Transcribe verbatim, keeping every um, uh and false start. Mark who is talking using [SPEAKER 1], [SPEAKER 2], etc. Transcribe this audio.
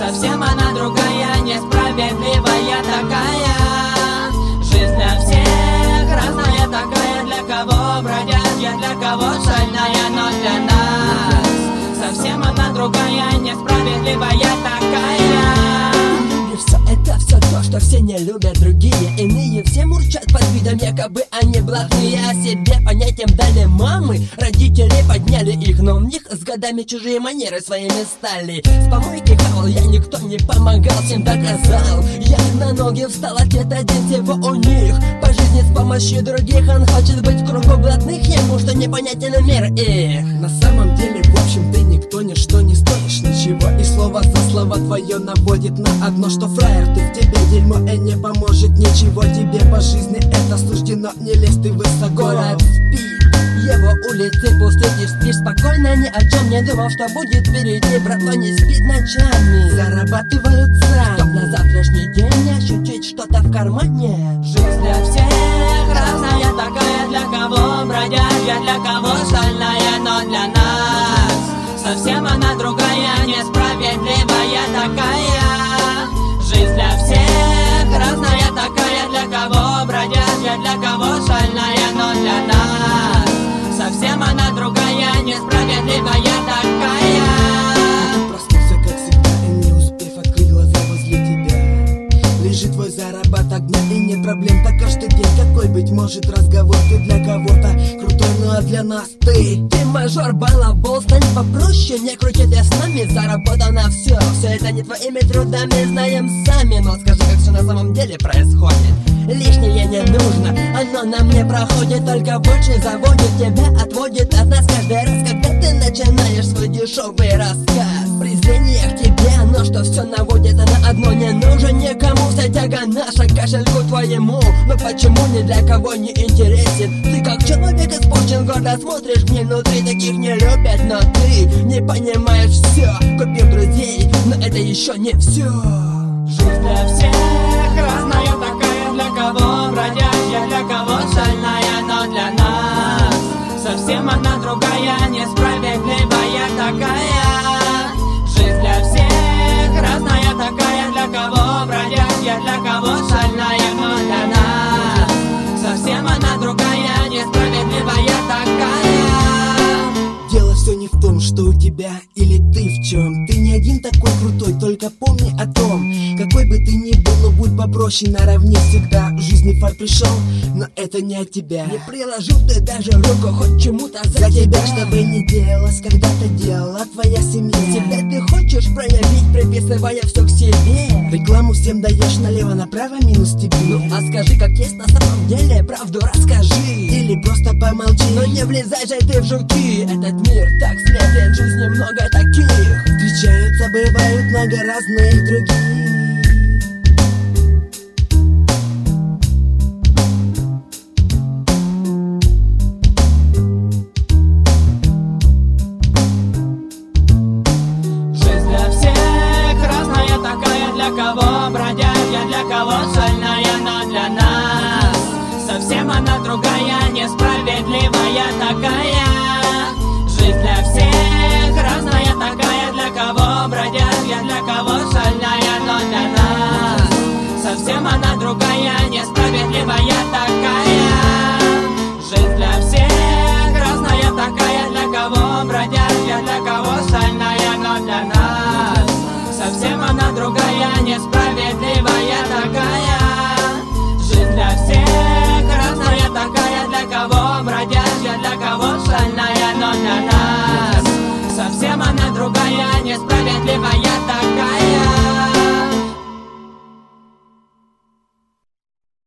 [SPEAKER 1] Совсем она другая, несправедливая такая. Жизнь для всех разная такая, для кого бродячая, для кого шальная, но для нас совсем она другая, несправедливая такая.
[SPEAKER 2] Все это все то, что все не любят другие. Иные все мурчат под видом, якобы они блатные. О себе понятием дали мамы, родители подняли их, но в них с годами чужие манеры своими стали. С помойки хавал я, никто не помогал, всем доказал. Я на ноги встал, ответ один всего у них. По жизни с помощью других он хочет быть в кругу блатных, ему что непонятен мир их.
[SPEAKER 3] На самом деле, в общем, ты никто, ничто не стоишь ничего. И слово за слово твое наводит на одно, что фраер ты, в тебе дерьмо и не поможет ничего. Тебе по жизни это суждено, не лезь ты высоко.
[SPEAKER 2] Город спит, его улицы пусты, ты спишь спокойно, ни о чем не думал, что будет впереди. Братва не спит ночами,
[SPEAKER 3] зарабатывают сами,
[SPEAKER 2] чтоб на завтрашний день ощутить что-то в кармане.
[SPEAKER 1] Жизнь для всех разная такая, для кого бродячая, для кого шальная, но для нас совсем она другая, несправедливая такая. Жизнь для всех разная такая, для кого бродячая, для кого шальная, но для нас совсем она другая, несправедливая такая.
[SPEAKER 3] Проснулся, как всегда, и не успев открыть глаза, возле тебя лежит твой заработок дня, и нет проблем, так каждый день. Какой быть может разговор, ты для кого-то крутой, ну а для нас ты
[SPEAKER 2] Ты мажор, балабол, стань попроще, не крутите с нами, заработано все. Все это не твоими трудами, знаем сами, но скажи, как все на самом деле происходит. Лишнее не нужно, оно на мне проходит, только больше заводит тебя, отводит от нас каждый раз, когда ты начинаешь свой дешевый рассказ. Презрение к тебе, оно что все наводит на одно, не нужен никому вся тяга наша кошельку твоему. Но почему ни для кого не интересен? Ты как человек испорчен, гордо смотришь в ней внутри, таких не любят, но ты не понимаешь все. Купил друзей, но это еще не все.
[SPEAKER 1] Жизнь для всех разная такая, для кого бродячая, для кого шальная, но для нас совсем она другая, несправедливая такая. Жизнь для всех разная такая, для кого бродячая, для кого шальная, но для нас совсем она другая, несправедливая такая.
[SPEAKER 3] Дело все не в том, что у тебя или ты в чем. Ты не один такой крутой, только помни о том, какой бы ты ни был, но будь попроще, наравне всегда. В жизни фар пришел, но это не от тебя.
[SPEAKER 2] Не приложил ты даже руку хоть чему-то за,
[SPEAKER 3] За
[SPEAKER 2] тебя,
[SPEAKER 3] тебя, чтобы не делалось, когда-то делала твоя семья.
[SPEAKER 2] Себя ты хочешь проявить, приписывая все к себе.
[SPEAKER 3] Рекламу всем даешь налево-направо, минус тебе.
[SPEAKER 2] Ну а скажи, как есть на самом деле, правду расскажи.
[SPEAKER 3] Или просто помолчи,
[SPEAKER 2] Но не влезай же ты в жуки, этот мир так сметен, жизни много таких.
[SPEAKER 3] встречаются, бывают много разных других.